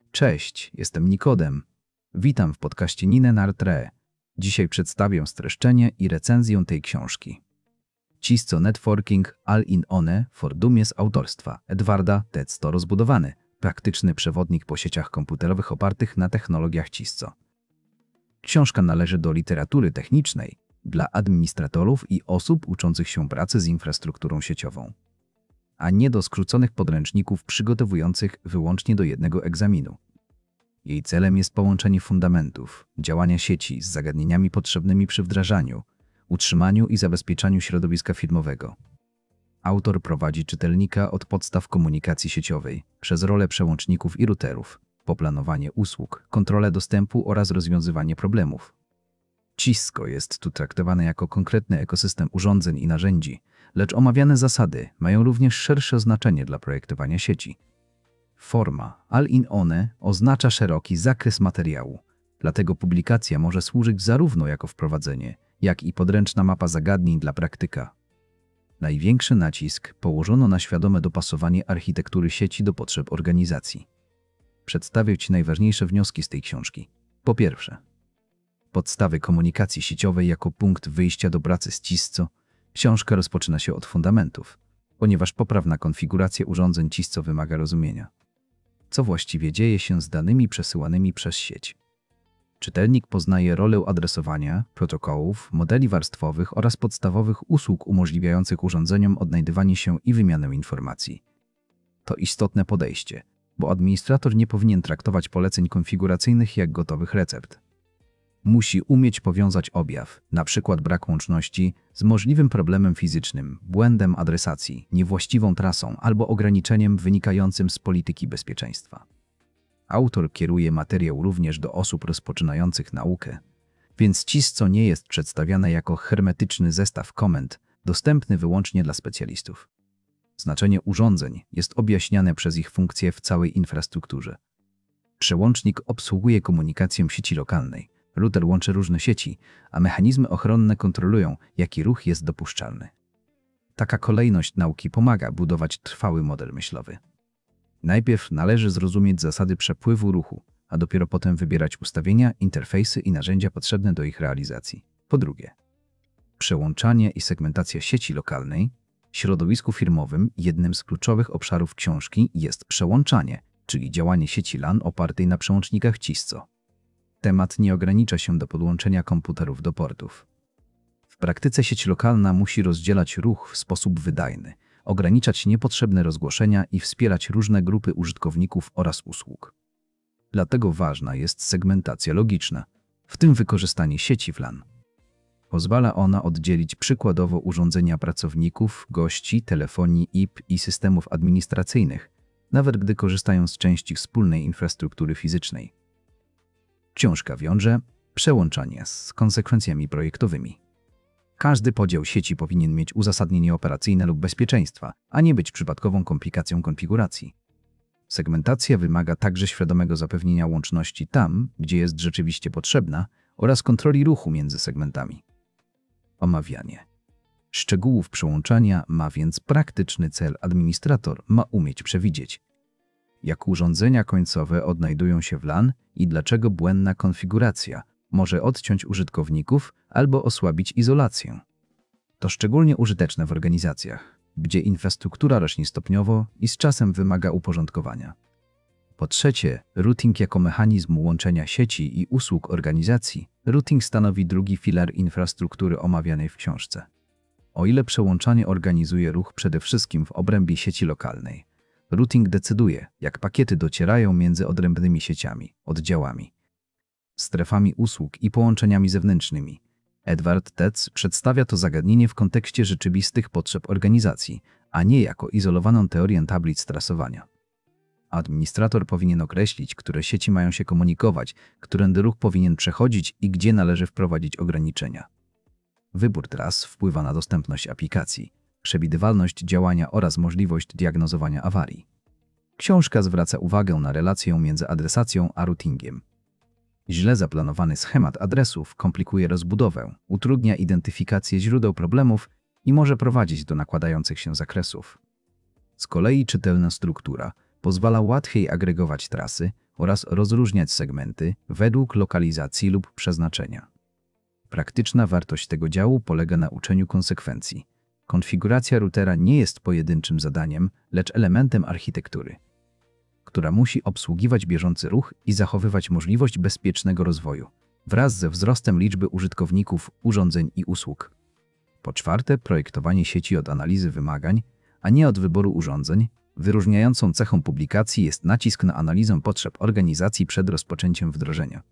Cześć, jestem Nikodem. Witam w podcaście Nine Nartre. Dzisiaj przedstawię streszczenie i recenzję tej książki. Cisco Networking All-in-One for Dummies autorstwa Edwarda Tetz to rozbudowany, praktyczny przewodnik po sieciach komputerowych opartych na technologiach Cisco. Książka należy do literatury technicznej dla administratorów i osób uczących się pracy z infrastrukturą sieciową, a nie do skróconych podręczników przygotowujących wyłącznie do jednego egzaminu. Jej celem jest połączenie fundamentów działania sieci z zagadnieniami potrzebnymi przy wdrażaniu, utrzymaniu i zabezpieczaniu środowiska firmowego. Autor prowadzi czytelnika od podstaw komunikacji sieciowej, przez rolę przełączników i routerów, po planowanie usług, kontrolę dostępu oraz rozwiązywanie problemów. Cisco jest tu traktowane jako konkretny ekosystem urządzeń i narzędzi, lecz omawiane zasady mają również szersze znaczenie dla projektowania sieci. Forma All-in-One oznacza szeroki zakres materiału, dlatego publikacja może służyć zarówno jako wprowadzenie, jak i podręczna mapa zagadnień dla praktyka. Największy nacisk położono na świadome dopasowanie architektury sieci do potrzeb organizacji. Przedstawię Ci najważniejsze wnioski z tej książki. Po pierwsze, podstawy komunikacji sieciowej jako punkt wyjścia do pracy z Cisco. Książka rozpoczyna się od fundamentów, ponieważ poprawna konfiguracja urządzeń Cisco wymaga rozumienia, co właściwie dzieje się z danymi przesyłanymi przez sieć. Czytelnik poznaje rolę adresowania, protokołów, modeli warstwowych oraz podstawowych usług umożliwiających urządzeniom odnajdywanie się i wymianę informacji. To istotne podejście, bo administrator nie powinien traktować poleceń konfiguracyjnych jak gotowych recept. Musi umieć powiązać objaw, np. brak łączności, z możliwym problemem fizycznym, błędem adresacji, niewłaściwą trasą albo ograniczeniem wynikającym z polityki bezpieczeństwa. Autor kieruje materiał również do osób rozpoczynających naukę, więc Cisco nie jest przedstawiane jako hermetyczny zestaw komend, dostępny wyłącznie dla specjalistów. Znaczenie urządzeń jest objaśniane przez ich funkcje w całej infrastrukturze. Przełącznik obsługuje komunikację sieci lokalnej, router łączy różne sieci, a mechanizmy ochronne kontrolują, jaki ruch jest dopuszczalny. Taka kolejność nauki pomaga budować trwały model myślowy. Najpierw należy zrozumieć zasady przepływu ruchu, a dopiero potem wybierać ustawienia, interfejsy i narzędzia potrzebne do ich realizacji. Po drugie, przełączanie i segmentacja sieci lokalnej. W środowisku firmowym jednym z kluczowych obszarów książki jest przełączanie, czyli działanie sieci LAN opartej na przełącznikach Cisco. Temat nie ogranicza się do podłączenia komputerów do portów. W praktyce sieć lokalna musi rozdzielać ruch w sposób wydajny, ograniczać niepotrzebne rozgłoszenia i wspierać różne grupy użytkowników oraz usług. Dlatego ważna jest segmentacja logiczna, w tym wykorzystanie sieci LAN. Pozwala ona oddzielić przykładowo urządzenia pracowników, gości, telefonii IP i systemów administracyjnych, nawet gdy korzystają z części wspólnej infrastruktury fizycznej. Książka wiąże przełączanie z konsekwencjami projektowymi. Każdy podział sieci powinien mieć uzasadnienie operacyjne lub bezpieczeństwa, a nie być przypadkową komplikacją konfiguracji. Segmentacja wymaga także świadomego zapewnienia łączności tam, gdzie jest rzeczywiście potrzebna, oraz kontroli ruchu między segmentami. Omawianie szczegółów przełączania ma więc praktyczny cel. Administrator ma umieć przewidzieć, jak urządzenia końcowe odnajdują się w LAN i dlaczego błędna konfiguracja może odciąć użytkowników albo osłabić izolację. To szczególnie użyteczne w organizacjach, gdzie infrastruktura rośnie stopniowo i z czasem wymaga uporządkowania. Po trzecie, routing jako mechanizm łączenia sieci i usług organizacji. Routing stanowi drugi filar infrastruktury omawianej w książce. O ile przełączanie organizuje ruch przede wszystkim w obrębie sieci lokalnej, routing decyduje, jak pakiety docierają między odrębnymi sieciami, oddziałami, strefami usług i połączeniami zewnętrznymi. Edward Tetz przedstawia to zagadnienie w kontekście rzeczywistych potrzeb organizacji, a nie jako izolowaną teorię tablic trasowania. Administrator powinien określić, które sieci mają się komunikować, którędy ruch powinien przechodzić i gdzie należy wprowadzić ograniczenia. Wybór tras wpływa na dostępność aplikacji, przewidywalność działania oraz możliwość diagnozowania awarii. Książka zwraca uwagę na relację między adresacją a routingiem. Źle zaplanowany schemat adresów komplikuje rozbudowę, utrudnia identyfikację źródeł problemów i może prowadzić do nakładających się zakresów. Z kolei czytelna struktura pozwala łatwiej agregować trasy, oraz rozróżniać segmenty według lokalizacji lub przeznaczenia. Praktyczna wartość tego działu polega na uczeniu konsekwencji. Konfiguracja routera nie jest pojedynczym zadaniem, lecz elementem architektury, która musi obsługiwać bieżący ruch i zachowywać możliwość bezpiecznego rozwoju wraz ze wzrostem liczby użytkowników, urządzeń i usług. Po czwarte, projektowanie sieci od analizy wymagań, a nie od wyboru urządzeń. Wyróżniającą cechą publikacji jest nacisk na analizę potrzeb organizacji przed rozpoczęciem wdrożenia.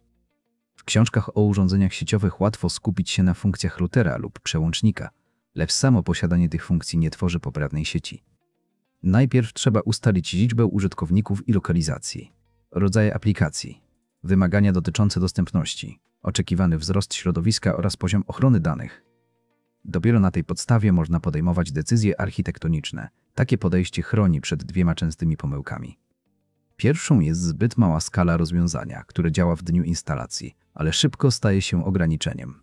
W książkach o urządzeniach sieciowych łatwo skupić się na funkcjach routera lub przełącznika, lecz samo posiadanie tych funkcji nie tworzy poprawnej sieci. Najpierw trzeba ustalić liczbę użytkowników i lokalizacji, rodzaje aplikacji, wymagania dotyczące dostępności, oczekiwany wzrost środowiska oraz poziom ochrony danych. Dopiero na tej podstawie można podejmować decyzje architektoniczne. Takie podejście chroni przed dwiema częstymi pomyłkami. Pierwszą jest zbyt mała skala rozwiązania, które działa w dniu instalacji, ale szybko staje się ograniczeniem.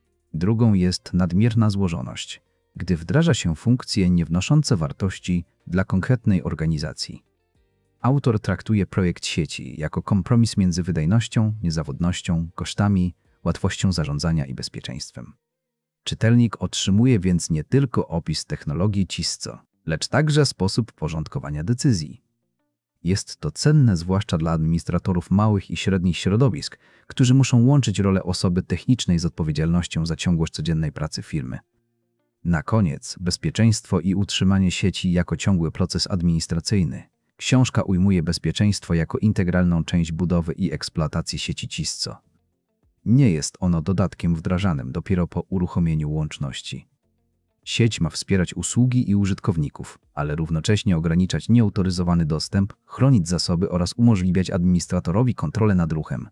Drugą jest nadmierna złożoność, gdy wdraża się funkcje niewnoszące wartości dla konkretnej organizacji. Autor traktuje projekt sieci jako kompromis między wydajnością, niezawodnością, kosztami, łatwością zarządzania i bezpieczeństwem. Czytelnik otrzymuje więc nie tylko opis technologii Cisco, lecz także sposób porządkowania decyzji. Jest to cenne zwłaszcza dla administratorów małych i średnich środowisk, którzy muszą łączyć rolę osoby technicznej z odpowiedzialnością za ciągłość codziennej pracy firmy. Na koniec, bezpieczeństwo i utrzymanie sieci jako ciągły proces administracyjny. Książka ujmuje bezpieczeństwo jako integralną część budowy i eksploatacji sieci Cisco. Nie jest ono dodatkiem wdrażanym dopiero po uruchomieniu łączności. Sieć ma wspierać usługi i użytkowników, ale równocześnie ograniczać nieautoryzowany dostęp, chronić zasoby oraz umożliwiać administratorowi kontrolę nad ruchem.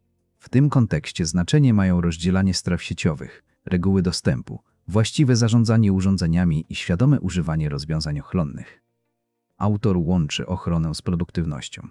W tym kontekście znaczenie mają rozdzielanie stref sieciowych, reguły dostępu, właściwe zarządzanie urządzeniami i świadome używanie rozwiązań ochronnych. Autor łączy ochronę z produktywnością.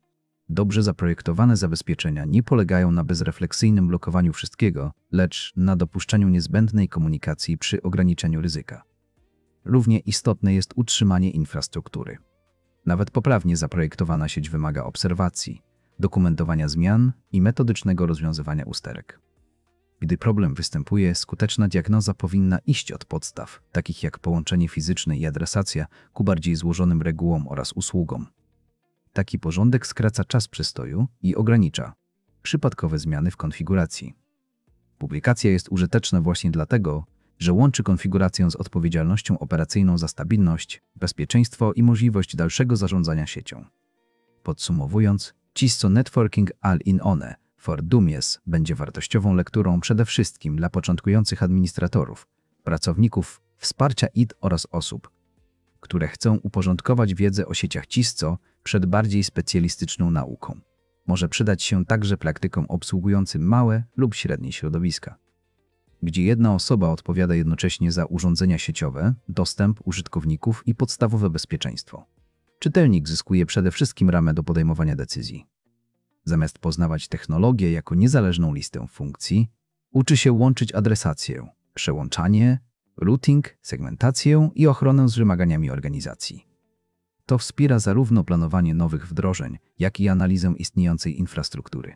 Dobrze zaprojektowane zabezpieczenia nie polegają na bezrefleksyjnym blokowaniu wszystkiego, lecz na dopuszczeniu niezbędnej komunikacji przy ograniczeniu ryzyka. Równie istotne jest utrzymanie infrastruktury. Nawet poprawnie zaprojektowana sieć wymaga obserwacji, dokumentowania zmian i metodycznego rozwiązywania usterek. Gdy problem występuje, skuteczna diagnoza powinna iść od podstaw, takich jak połączenie fizyczne i adresacja, ku bardziej złożonym regułom oraz usługom. Taki porządek skraca czas przystoju i ogranicza przypadkowe zmiany w konfiguracji. Publikacja jest użyteczna właśnie dlatego, że łączy konfigurację z odpowiedzialnością operacyjną za stabilność, bezpieczeństwo i możliwość dalszego zarządzania siecią. Podsumowując, Cisco Networking All-in-One for Dummies będzie wartościową lekturą przede wszystkim dla początkujących administratorów, pracowników, wsparcia IT oraz osób, które chcą uporządkować wiedzę o sieciach Cisco przed bardziej specjalistyczną nauką. Może przydać się także praktykom obsługującym małe lub średnie środowiska, gdzie jedna osoba odpowiada jednocześnie za urządzenia sieciowe, dostęp użytkowników i podstawowe bezpieczeństwo. Czytelnik zyskuje przede wszystkim ramę do podejmowania decyzji. Zamiast poznawać technologię jako niezależną listę funkcji, uczy się łączyć adresację, przełączanie, routing, segmentację i ochronę z wymaganiami organizacji. To wspiera zarówno planowanie nowych wdrożeń, jak i analizę istniejącej infrastruktury.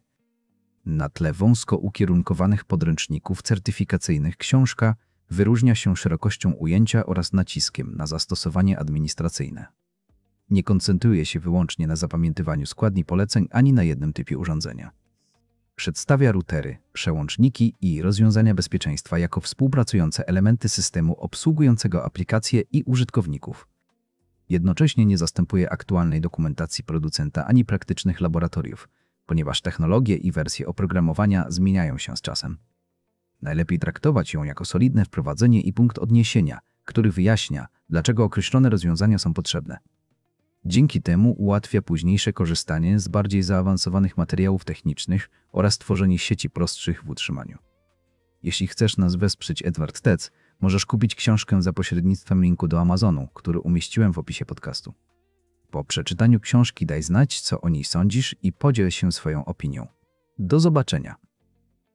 Na tle wąsko ukierunkowanych podręczników certyfikacyjnych książka wyróżnia się szerokością ujęcia oraz naciskiem na zastosowanie administracyjne. Nie koncentruje się wyłącznie na zapamiętywaniu składni poleceń ani na jednym typie urządzenia. Przedstawia routery, przełączniki i rozwiązania bezpieczeństwa jako współpracujące elementy systemu obsługującego aplikacje i użytkowników. Jednocześnie nie zastępuje aktualnej dokumentacji producenta ani praktycznych laboratoriów, ponieważ technologie i wersje oprogramowania zmieniają się z czasem. Najlepiej traktować ją jako solidne wprowadzenie i punkt odniesienia, który wyjaśnia, dlaczego określone rozwiązania są potrzebne. Dzięki temu ułatwia późniejsze korzystanie z bardziej zaawansowanych materiałów technicznych oraz tworzenie sieci prostszych w utrzymaniu. Jeśli chcesz nas wesprzeć, Edward Tec, możesz kupić książkę za pośrednictwem linku do Amazonu, który umieściłem w opisie podcastu. Po przeczytaniu książki daj znać, co o niej sądzisz i podziel się swoją opinią. Do zobaczenia.